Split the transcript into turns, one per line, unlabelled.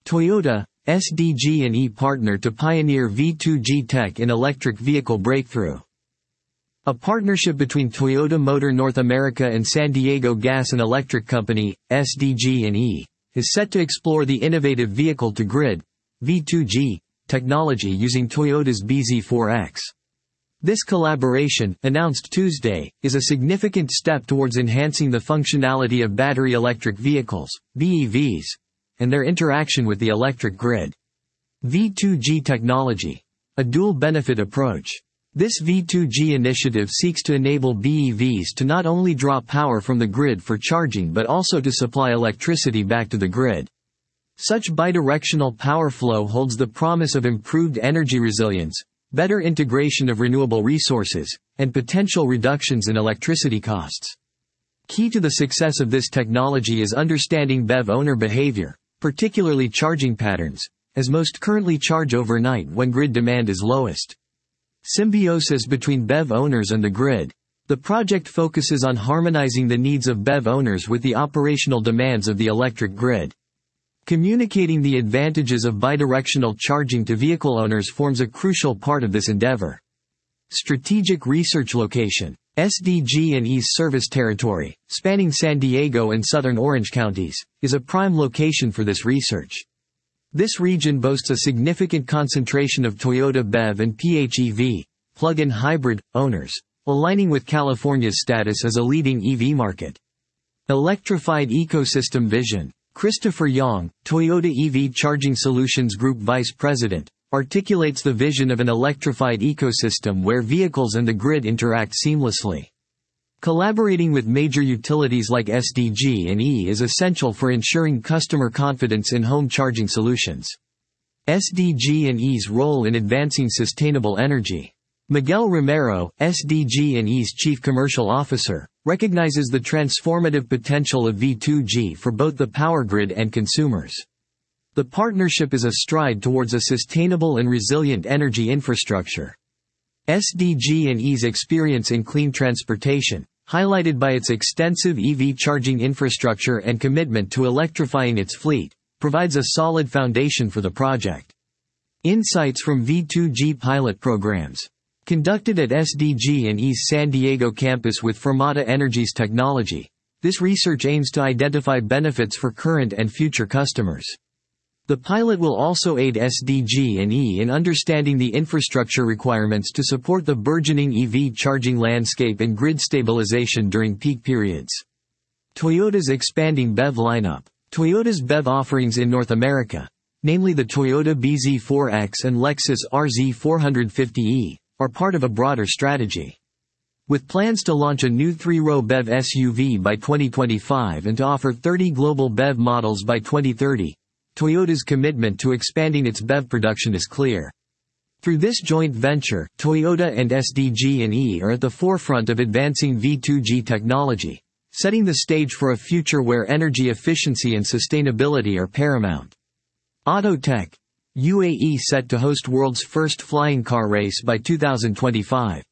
Toyota, SDG&E partner to pioneer V2G tech in electric vehicle breakthrough. A partnership between Toyota Motor North America and San Diego Gas and Electric Company, SDG&E, is set to explore the innovative vehicle-to-grid (V2G) technology using Toyota's bZ4X. This collaboration, announced Tuesday, is a significant step towards enhancing the functionality of battery electric vehicles, BEVs, and their interaction with the electric grid. V2G technology. A dual-benefit approach. This V2G initiative seeks to enable BEVs to not only draw power from the grid for charging but also to supply electricity back to the grid. Such bidirectional power flow holds the promise of improved energy resilience, better integration of renewable resources, and potential reductions in electricity costs. Key to the success of this technology is understanding BEV owner behavior, particularly charging patterns, as most currently charge overnight when grid demand is lowest. Symbiosis between BEV owners and the grid. The project focuses on harmonizing the needs of BEV owners with the operational demands of the electric grid. Communicating the advantages of bidirectional charging to vehicle owners forms a crucial part of this endeavor. Strategic research location. SDG&E's service territory, spanning San Diego and southern Orange counties, is a prime location for this research. This region boasts a significant concentration of Toyota BEV and PHEV, plug-in hybrid, owners, aligning with California's status as a leading EV market. Electrified Ecosystem Vision. Christopher Yong, Toyota EV Charging Solutions Group Vice President, articulates the vision of an electrified ecosystem where vehicles and the grid interact seamlessly. Collaborating with major utilities like SDG&E is essential for ensuring customer confidence in home charging solutions. SDG&E's role in advancing sustainable energy. Miguel Romero, SDG&E's Chief Commercial Officer, recognizes the transformative potential of V2G for both the power grid and consumers. The partnership is a stride towards a sustainable and resilient energy infrastructure. SDG&E's experience in clean transportation, highlighted by its extensive EV charging infrastructure and commitment to electrifying its fleet, provides a solid foundation for the project. Insights from V2G pilot programs. Conducted at SDG&E's San Diego campus with Fermata Energy's technology, this research aims to identify benefits for current and future customers. The pilot will also aid SDG&E in understanding the infrastructure requirements to support the burgeoning EV charging landscape and grid stabilization during peak periods. Toyota's expanding BEV lineup. Toyota's BEV offerings in North America, namely the Toyota bZ4X and Lexus RZ450e, are part of a broader strategy. With plans to launch a new 3-row BEV SUV by 2025 and to offer 30 global BEV models by 2030, Toyota's commitment to expanding its BEV production is clear. Through this joint venture, Toyota and SDG&E are at the forefront of advancing V2G technology, setting the stage for a future where energy efficiency and sustainability are paramount. Autotech. UAE set to host world's first flying car race by 2025.